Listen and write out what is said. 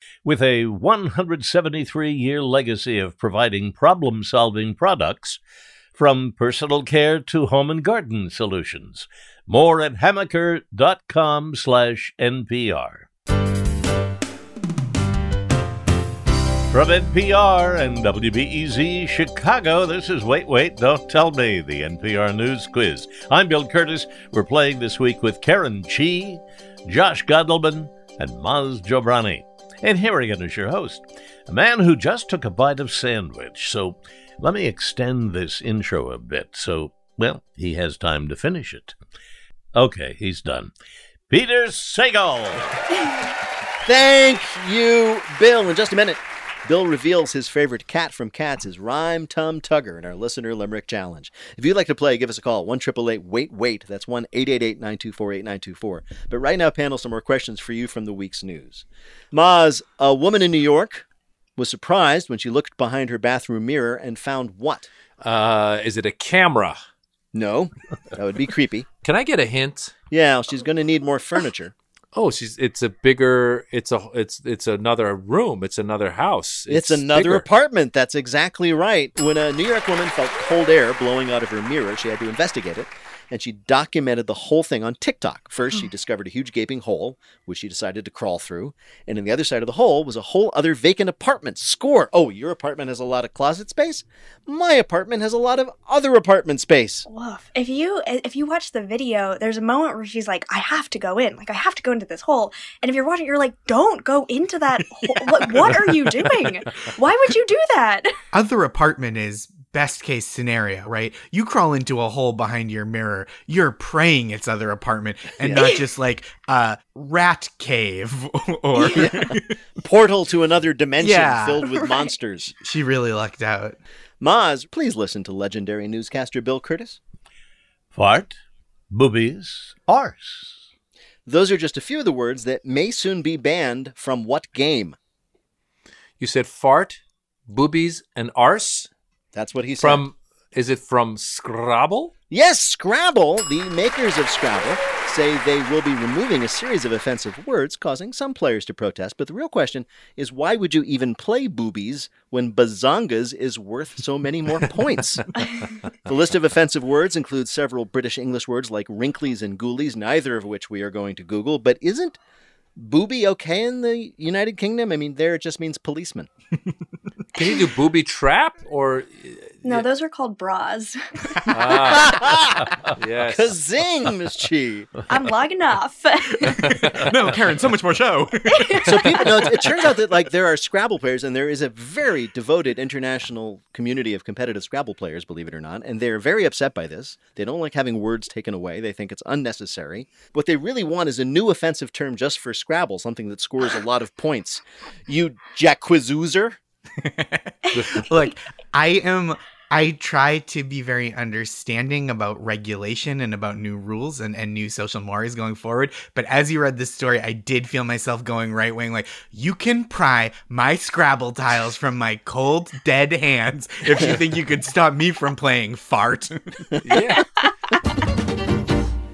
With a 173-year legacy of providing problem-solving products, from personal care to home and garden solutions. More at hammaker.com/NPR. From NPR and WBEZ Chicago, this is Wait, Don't Tell Me, the NPR News Quiz. I'm Bill Curtis. We're playing this week with Karen Chi, Josh Gondelman, and Maz Jobrani. And here again is your host, a man who just took a bite of sandwich. So let me extend this intro a bit so, well, he has time to finish it. Okay, he's done. Peter Sagal. Thank you, Bill. In just a minute, Bill reveals his favorite cat from Cats is Rhyme Tum Tugger in our Listener Limerick Challenge. If you'd like to play, give us a call, 1-888-WAIT-WAIT. That's 1-888-924-8924. But right now, panel, some more questions for you from the week's news. Maz, a woman in New York was surprised when she looked behind her bathroom mirror and found what? Is it a camera? No, that would be creepy. Can I get a hint? Yeah, she's going to need more furniture. Oh, it's another room. It's another house. It's another apartment. That's exactly right. When a New York woman felt cold air blowing out of her mirror, she had to investigate it, and she documented the whole thing on TikTok. First, she discovered a huge gaping hole, which she decided to crawl through, and on the other side of the hole was a whole other vacant apartment. Score! Oh, your apartment has a lot of closet space? My apartment has a lot of other apartment space. Woof. If you watch the video, there's a moment where she's like, I have to go in. Like, I have to go into this hole. And if you're watching, you're like, don't go into that hole. What are you doing? Why would you do that? Other apartment is best case scenario, right? You crawl into a hole behind your mirror, you're praying it's other apartment and not just like a rat cave or portal to another dimension filled with monsters. She really lucked out. Maz, please listen to legendary newscaster Bill Curtis. Fart, boobies, arse. Those are just a few of the words that may soon be banned from what game? You said fart, boobies, and arse? That's what he said. Is it from Scrabble? Yes, Scrabble. The makers of Scrabble say they will be removing a series of offensive words, causing some players to protest. But the real question is, why would you even play boobies when bazongas is worth so many more points? The list of offensive words includes several British English words like wrinklies and ghoulies, neither of which we are going to Google. But isn't booby okay in the United Kingdom? I mean, there it just means policeman. Can you do booby trap or... No, those are called bras. Yes. Kazing, Miss Chi. I'm logging off. No, Karen, so much more show. So people know, it turns out that like there are Scrabble players, and there is a very devoted international community of competitive Scrabble players, believe it or not, and they're very upset by this. They don't like having words taken away. They think it's unnecessary. What they really want is a new offensive term just for Scrabble, something that scores a lot of points. You jacquizoozer. Look, I try to be very understanding about regulation and about new rules and new social mores going forward. But as you read this story, I did feel myself going right wing, like, you can pry my Scrabble tiles from my cold, dead hands if you think you could stop me from playing fart. Yeah.